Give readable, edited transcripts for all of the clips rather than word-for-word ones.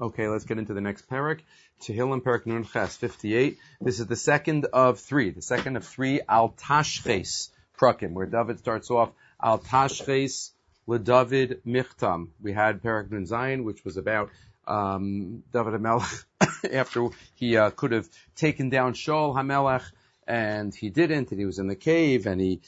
Okay, let's get into the next parak. Tehillim Parak Nun Ches 58. This is the second of three Al Tashches Prakim, where David starts off Al Tashches LeDavid Michtam. We had Parak Nun Zayin, which was about David HaMelech after he could have taken down Shaul HaMelech, and he didn't, and he was in the cave, and he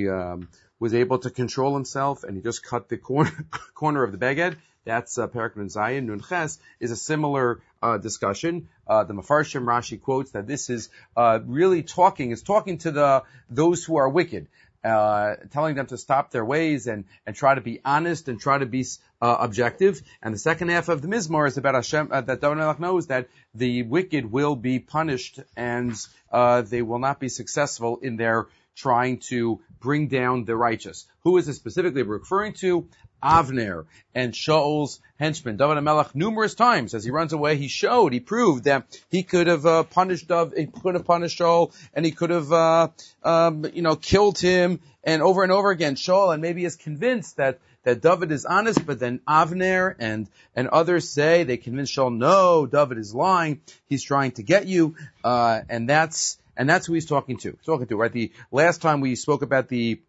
was able to control himself, and he just cut the corner of the beged. That's Parak Nun Zayin. Nun Ches is a similar discussion. The Mefarshim Rashi quotes that this is really talking to those who are wicked, telling them to stop their ways and try to be honest and try to be objective. And the second half of the Mizmor is about Hashem, that David HaMelech knows that the wicked will be punished and they will not be successful in their trying to bring down the righteous. Who is this specifically referring to? Avner and Shaul's henchman. David HaMelech, numerous times as he runs away, he proved that he could have punished Shaul, and he could have killed him, and over again Shaul, and maybe is convinced that David is honest, but then Avner and others they convince Shaul, no, David is lying, he's trying to get you, and that's who he's talking to, right? The last time we spoke about the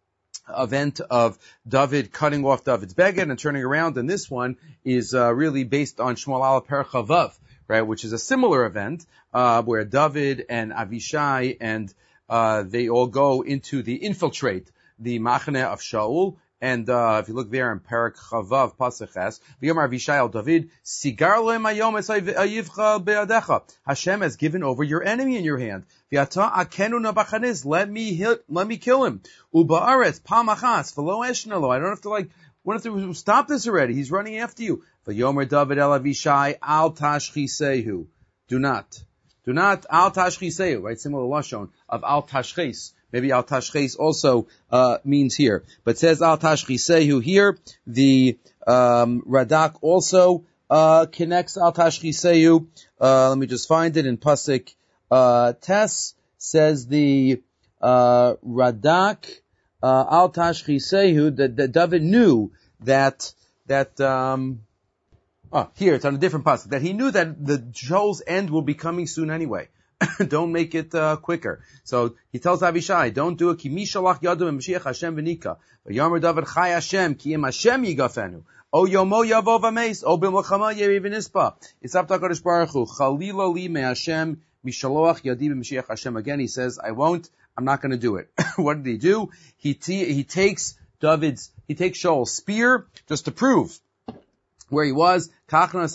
event of David cutting off David's beged and turning around, and this one is really based on Shmuel Aleph Perek Chavav, right, which is a similar event where David and Avishai and they all go into the infiltrate the Machane of Shaul. And if you look there in Perek Chavav Pasuk Ches, V'yomar Avishai al David, Sigar lo hayom es ayivcha be'adecha. Hashem has given over your enemy in your hand. V'ata akenu nabachaniz, let me kill him. Uba'aretz pam achas v'lo eshnalo. I don't have to stop this already. He's running after you. V'yomer David el Avishai al tashchisehu. Do not al tashchisehu. Right, similar lashon of al tashches. Maybe al tashches also means here, but it says al tashchisehu here. The Radak also connects al tashchisehu. Let me just find it in Pasuk Tes. Says the Radak al tashchisehu that David knew that here it's on a different pasuk, that he knew that the Shaul's end will be coming soon anyway. Don't make it quicker. So he tells Avishai, don't do it. Ki mi shalach yadu Mashiach Hashem v'nika. V'yamer David chai Hashem ki im Hashem yigafenu. O yomo yavo v'meis. O b'milchama yeri v'nispa. It's up to HaKadosh Baruch Hu. Chalila li me Hashem mishaloach yadi b'Mashiach Hashem. Again, he says, I'm not going to do it. What did he do? He takes Shaul's spear just to prove where he was. Take his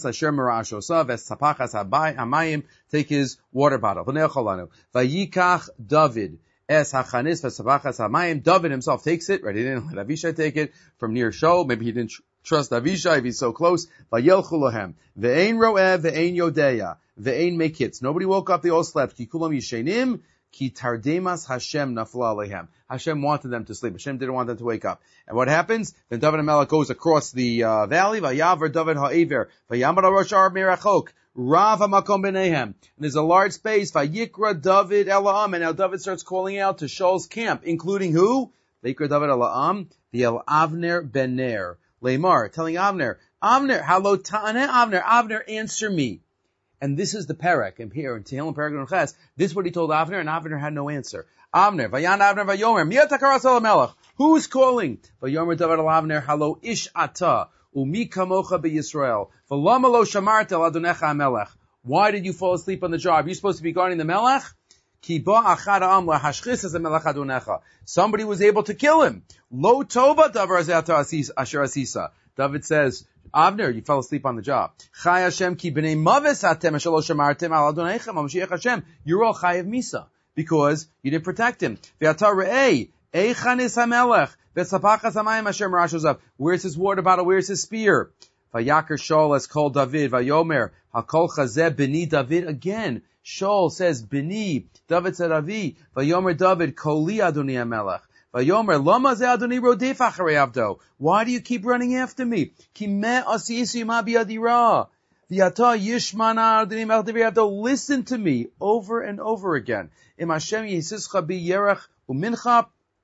water bottle. Vayikach David es hachanis v'sapachas hamayim. David himself takes it, right? He didn't let Avishai take it from near Shaul. Maybe he didn't trust Avishai if he's so close. Vayelchu lahem. Ve'ein ro'eh, ve'ein yodeya. Ve'ein mekitz. Nobody woke up, they all slept. Ki kulam yishenim. Ki tardemas Hashem nafla alehem. Hashem wanted them to sleep. Hashem didn't want them to wake up. And what happens? Then David HaMelech goes across the valley. Vayaver David ha'ever. Vayamar rosh har mirachok. Rav ha'makom b'neihem. And there's a large space. Vayikra David ela'am. And now David starts calling out to Shaul's camp, including who? Vayikra David ela'am. V'el Avner ben Ner. Leimar, telling Avner, halo ta'aneh Avner. Avner, answer me. And this is the Perek, and here in Tehillim Perek Nun Ches, this is what he told Avner, and Avner had no answer. Avner, Vayan Avner Vayomer, Mi atakaras el Melech. Who's calling? Vayomer David el Avner, Halo ish ata, umi kamocha beYisrael, v'lama lo shamarta el Adonecha HaMelech. Why did you fall asleep on the job? You're supposed to be guarding the Melech? Ki ba achad ha'am lahashchis es HaMelech Adonecha. Somebody was able to kill him. Lo tova davar zeh asher asisa. David says, Avner, you fell asleep on the job. Chai Hashem ki b'nei maves atem shelo shamartem al Adoneichem Mashiach Hashem. You're all chayav misa because you didn't protect him. Ve'ata re'ei eichanis hamelech ve'tzapachas hamayim asher merashozav. Where's his water bottle? Where's his spear? Vayakar Shaul es kol David vayomer hakol chazeh b'ni David. Again, Shaul says b'ni. David said avi. Vayomer David koli Adoni hamelech. Vayomer, lama ze Adoni rodef acharei avdo. Why do you keep running after me? Ki me asisi ma bi'adira. V'yata yishmana Adoni melech devei avdo. Listen to me over and over again. Im Hashem yisischa bi yerach umincha.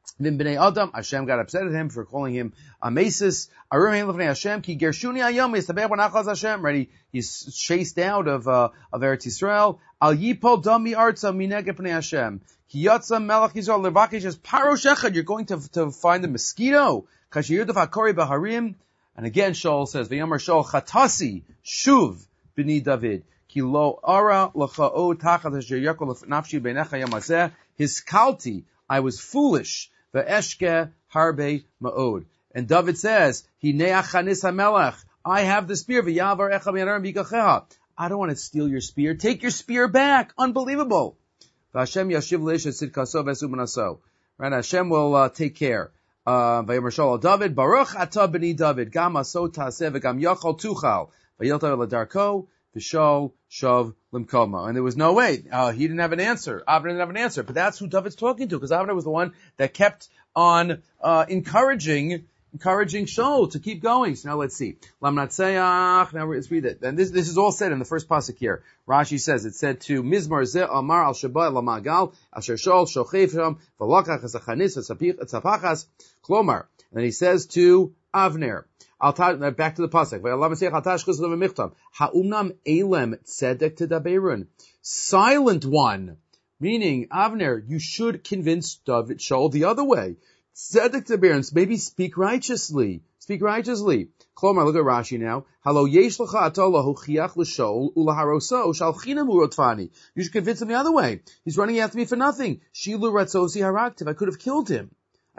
Then Bnei Adam, Hashem got upset at him for calling him Amesis. Hashem, ki gershuni ayom yistabeh v'nachaz Hashem. Ready? He's chased out of Eretz Yisrael. Al yipol dami arza mineged pnei Hashem. Ki yatsa melech Yisrael levakish as paro shechad. You're going to find a mosquito. Kashir dafakori baharim. And again, Shaul says, V'yamar Shaul chatasi shuv b'ni David. Ki lo ara l'cha'o tachas asher yakol nafshi b'necha yamazeh. Hiskalti, I was foolish. Ve'eshke harbe ma'od. And David says, Hineach chanis hamelech. I have the spear. V'yavar echa b'yanarim b'ikacheha. I don't want to steal your spear. Take your spear back. Unbelievable. V'Hashem yashiv leish et tzidkaso v'esu b'naso. Right? Hashem will take care. V'yamar Shaul David, Baruch ata b'ni David, gam aso taseh v'gam yachol tuchal. V'yilta l'darko, v'shol shav limkoma. And there was no way. He didn't have an answer. Avner didn't have an answer. But that's who David's talking to, because Avner was the one that kept on encouraging Shaul to keep going. So now let's see. Lamnatseach. Now let's read it. And this is all said in the first pasuk here. Rashi says it said to Mizmar Zeh Amar al Shabbat Lamagal Asher Shaul Shochev Sham V'Lakach Esachanis Etzapachas Klomar. And then he says to Avner. Back to the pasuk. Ha'umnam elem tzedek tedaberun. Silent one, meaning Avner, you should convince David Shaul the other way. Tzedek tedaberun, maybe speak righteously. Speak righteously. Klomar, look at Rashi now. Halo yesh lecha atola huchiach l'Shaul ulaharoso shalchina murotfani. You should convince him the other way. He's running after me for nothing. Shilu ratzosi haraktiv. I could have killed him.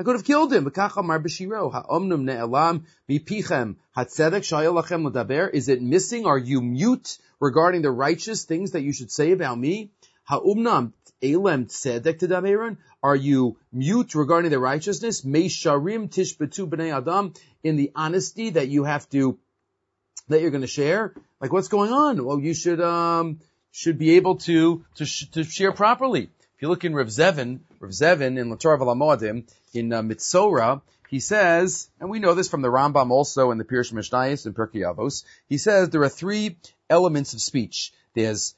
Is it missing? Are you mute regarding the righteous things that you should say about me? Are you mute regarding the righteousness? In the honesty that you have to, that you're going to share? Like, what's going on? Well, you should be able to share properly. If you look in Rav Zevin in the Torah V'Lamodim, in Mitzora, he says, and we know this from the Rambam also in the Pirush Mishnayos and Pirkei Avos, he says there are three elements of speech. There's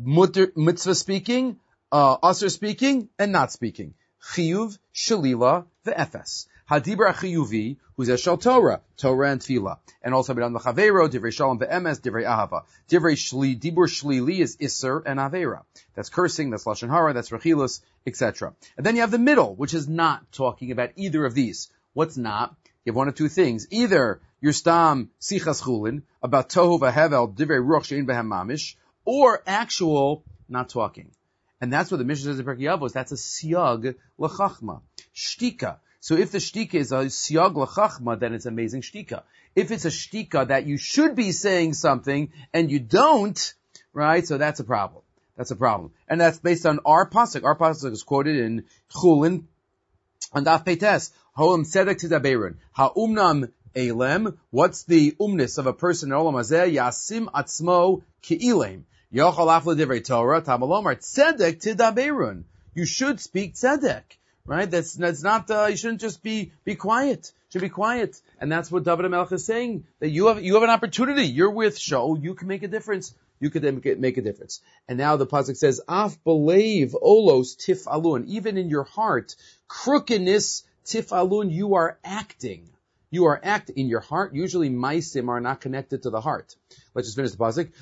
mitzvah speaking, asr speaking, and not speaking. Chiyuv, Shalila, ve'efes. Hadibra Chiyuvi, who's a Shal Torah and Tefillah. And also B'dan L'Chavero, Divrei Shalom ve'emes, Divrei Ahava. Dibur Shlili is Isser and Avera. That's cursing, that's Lashon Hara, that's Rechilus, etc. And then you have the middle, which is not talking about either of these. What's not? You have one of two things. Either you're stam sichas chulin, about tohu v'hevel, divrei ruach she'in behem mamish, or actual not talking. And that's what the Mishnah says in Pirkei Avos. That's a siyag l'chachma. Shtika. So if the shtika is a siyag l'chachma, then it's amazing shtika. If it's a shtika that you should be saying something and you don't, right? So that's a problem. That's a problem. And that's based on our pasuk. Our pasuk is quoted in Chulin and Daf Peites. Ho'am tzedek tidaberun. Ha'umnam elem. What's the umness of a person in Olam Hazeh? Yasim atzmo ki'ilem. Yochal afle divrei Torah. Tamalomar tzedek tidaberun. You should speak tzedek. Right? That's not, you shouldn't just be quiet. You should be quiet. And that's what David HaMelech is saying. That you have an opportunity. You're with Shaul. You can make a difference. You could make a difference. And now the pasuk says, Af belev olos tif'alun. Even in your heart, crookedness tif'alun, you are acting. You are acting in your heart. Usually maisim are not connected to the heart. Let's just finish the pasuk.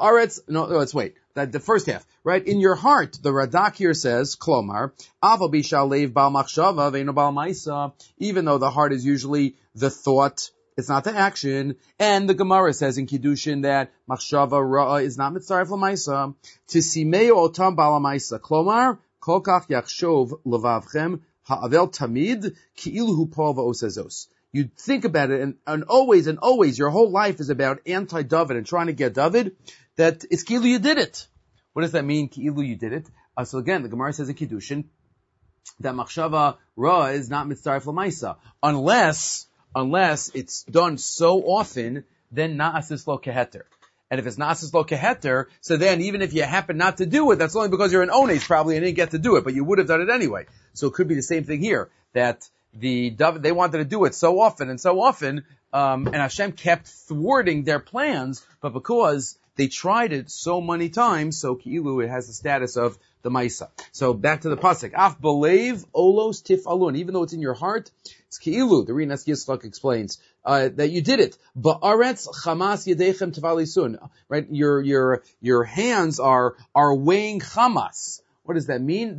Let's wait. The first half, right? In your heart, the Radak here says, Klomar, Aval bishalev bal machshava ve'eno bal maisa. Even though the heart is usually the thought, it's not the action. And the Gemara says in Kiddushin that machshava ra'ah is not mitzaref l'maisa. Tisimeo otam bal maisa. Klomar, kol kach yachshov levavchem ha'avel tamid ki'ilu hu pol va'osezos. You think about it, and always, your whole life is about anti-David and trying to get David, that it's ki'ilu you did it. What does that mean, ki'ilu you did it? So again, the Gemara says in Kiddushin that machshava ra is not mitzaref l'maisa. Unless it's done so often, then na'asis lo keheter. And if it's na'asis lo keheter, so then even if you happen not to do it, that's only because you're an ones probably and didn't get to do it, but you would have done it anyway. So it could be the same thing here, that they wanted to do it so often, and Hashem kept thwarting their plans, but because they tried it so many times, so ki'ilu, it has the status of the Maisa. So back to the pasuk. Af belev olos tif'alun. Even though it's in your heart, it's ki'ilu. The Rinas Yitzchak explains that you did it. Ba'aretz chamas yedechem tavalisun. Right? Your hands are weighing chamas. What does that mean?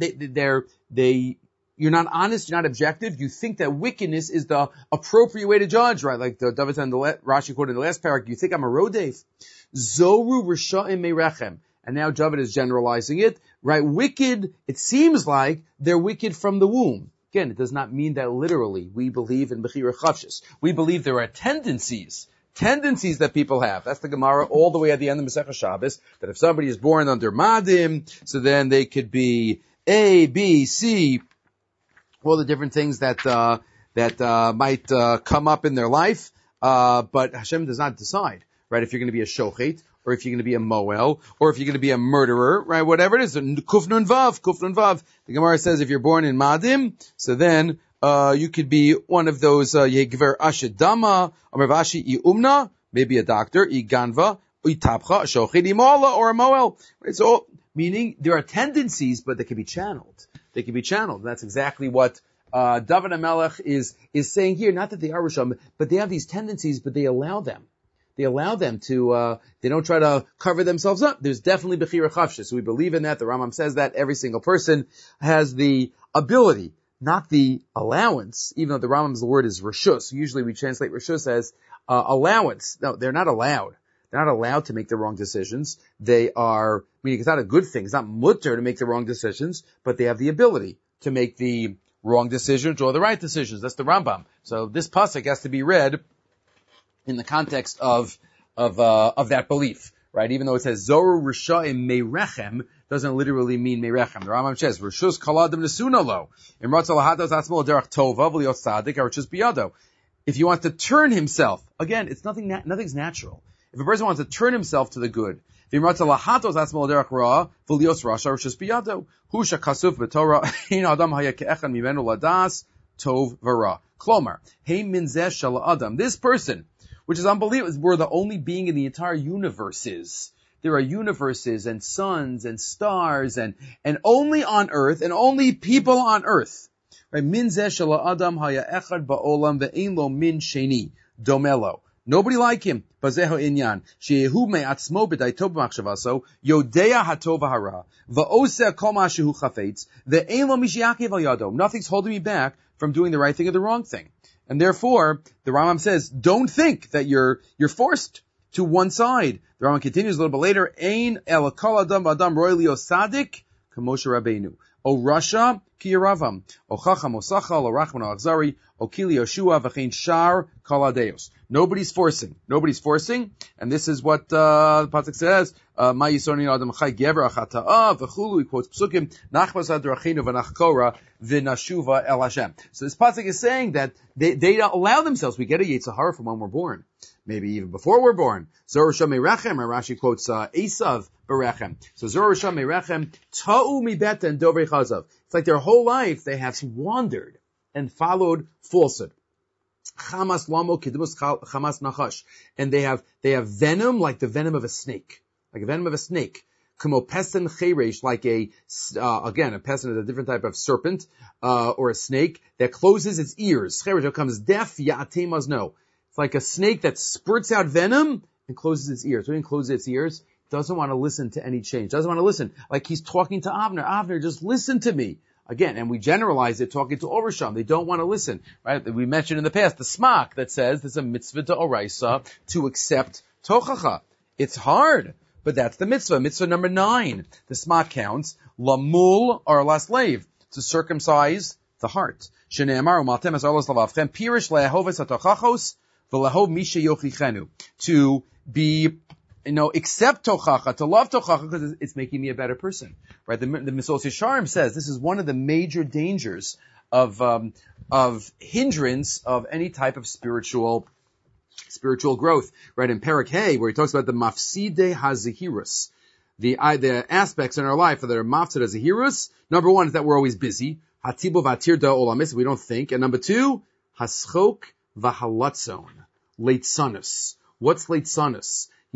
You're not honest, you're not objective. You think that wickedness is the appropriate way to judge, right? Like the David and the Rashi quoted in the last parak. You think I'm a rodef? Zoru risha'im merechem. And now David is generalizing it, right? Wicked, it seems like they're wicked from the womb. Again, it does not mean that literally. We believe in Bechira Chavshis. We believe there are tendencies that people have. That's the Gemara all the way at the end of Masechah Shabbos, that if somebody is born under Madim, so then they could be A, B, C, all the different things that might come up in their life. But Hashem does not decide, right? If you're going to be a shochet, or if you're going to be a moel, or if you're going to be a murderer, right? Whatever it is, kufnun vav. The Gemara says if you're born in Madim, so then you could be one of those yegver ashedama, or mevashi iumna, maybe a doctor, iganva, itapcha, a shochet, imola, or a moel. Right? So meaning there are tendencies, but they can be channeled. That's exactly what David HaMelech is saying here. Not that they are Rishon, but they have these tendencies, but they allow them. They to, they don't try to cover themselves up. There's definitely Bechira Chavshis. So we believe in that. The Rambam says that every single person has the ability, not the allowance, even though the Rambam's word is Rishus. Usually we translate Rishus as allowance. No, they're not allowed. They're not allowed to make the wrong decisions. They are, meaning it's not a good thing. It's not mutter to make the wrong decisions, but they have the ability to make the wrong decisions or the right decisions. That's the Rambam. So this pasuk has to be read in the context of that belief, right? Even though it says Zoru Risha'im Meirechem, doesn't literally mean Meirechem. The Rambam says Rishus Kaladim Nesunalo. Imratz Alahados Atzmo Derech Tova V'lios Tzadik Arishus Biyado. If you want to turn himself, again, it's nothing's natural. If a person wants to turn himself to the good, V'imratz Alahados Atzmo Derech Ra V'lios Rasha Arishus Biyado. Husha Kasuf B'Torah Ein Adam Haya Ke'echan Mimenu Ladas Tov V'Ra. Klomar Hey Minzeh Shel Adam. This person, which is unbelievable. We're the only being in the entire universes. There are universes and suns and stars and only on earth and only people on earth. Right? Min zeh shel adam haya echad ba'olam ve'ein lo min sheni domelo. Nobody like him. Bazeho inyan sheyehu me'atzmo b'dayto b'machshavaso yodea hatov hara va'oseh kol ma shehu chafetz ve'ein lo mishiyakev al yado. Nothing's holding me back from doing the right thing or the wrong thing. And therefore, the Rambam says, don't think that you're forced to one side. The Rambam continues a little bit later, Ein el kol adam adam roi lio sadik k'Moshe Rabbeinu. O Rasha ki Yeravam. O Chacham o Sachal o Rachman o Achzari. O Kili Yoshua v'chein shar kol adeos. Nobody's forcing. And this is what the pasuk says. Ma yisoni adam chai gever achata'ah v'chulu. He quotes psukim. Nachmas adrachinu v'nachkora v'nashuva el Hashem. So this pasuk is saying that they don't allow themselves. We get a Yetzer Hara from when we're born. Maybe even before we're born. Zor Rishon Merechem. Rashi quotes Esav Berechem. So Zor Rishon Merechem ta'u mibeta and dovrei chazav. It's like their whole life they have wandered and followed falsehood. Chamas lamo kidmus chamas nachash. And they have venom like the venom of a snake. Kamo pesen cheresh, like a pesen is a different type of serpent, or a snake that closes its ears. Cheresh becomes deaf, ya'atem mazno. It's like a snake that spurts out venom and closes its ears. When it closes its ears, doesn't want to listen to any change. Doesn't want to listen. Like he's talking to Avner. Avner, just listen to me. Again, and we generalize it talking to Orisham. They don't want to listen, right? We mentioned in the past the smak that says there's a mitzvah to oraisa to accept tochacha. It's hard, but that's the mitzvah. Mitzvah number 9. The smak counts. Lamul or la slave, to circumcise the heart. Shene'emar u'maltem es olos lavavchem pirish le'ahoves hatochachos v'lahov misha yochichenu. To be, accept tochacha, to love tochacha, because it's making me a better person, right? The Mesos Yesharim says this is one of the major dangers of hindrance of any type of spiritual growth, right? In Perek Hey, where he talks about the mafside hazehirus, the aspects in our life that are mafsid hazehirus. Number 1 is that we're always busy. Hatibu vatir da olamis, we don't think. And number 2, haschok v'halatzon, leitsanus. What's leitsanus?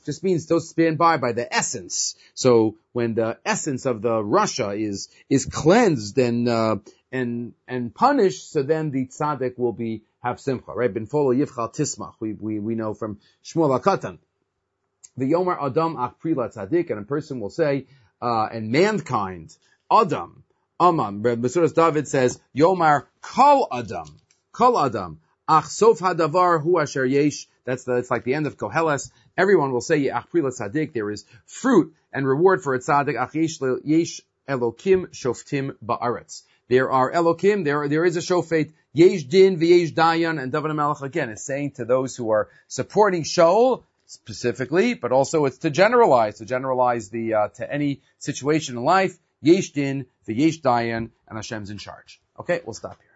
just means to stand by the essence. So when the essence of the rasha is cleansed and punished, so then the tzaddik will have simcha, right? Ben folo yivchal tismach. We know from Shmuel HaKatan. The Yomar Adam ach prila tzaddik, and a person will say, and mankind, Adam, Amam. Mesuras David says, Yomar kol Adam, ach sof hadavar hu asher yesh. That's like the end of Koheles. Everyone will say, ach prila tzaddik, there is fruit and reward for a tzaddik, ach yesh elokim shoftim ba'aretz. There are elokim, there is a shofet, yesh din v'yesh dayan, and David HaMelech again is saying to those who are supporting Shaul, specifically, but also it's to generalize to any situation in life, yesh din, v'yesh dayan, and Hashem's in charge. Okay, we'll stop here.